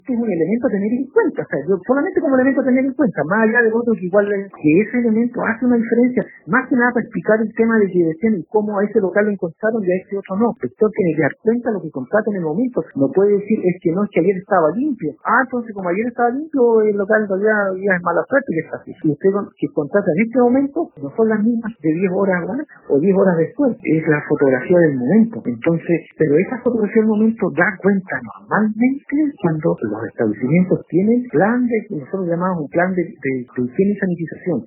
es un elemento a tener en cuenta, o sea, yo solamente como elemento a tener en cuenta, más allá de otro que igual que ese elemento hace una diferencia, más que nada para explicar el tema de que decían y cómo a ese local lo encontraron y a ese otro no. El sector tiene que dar cuenta de lo que contrata en el momento, no puede decir es que no, es que ayer estaba limpio, entonces como ayer estaba limpio, el local en realidad ya es mala suerte que está así. Y usted que contrata en este momento no son las mismas de 10 horas atrás o 10 horas después, es la fotografía del momento. Entonces, pero esa fotografía del momento da cuenta normalmente cuando los establecimientos tienen plan de, nosotros llamamos un plan de higiene y sanitización,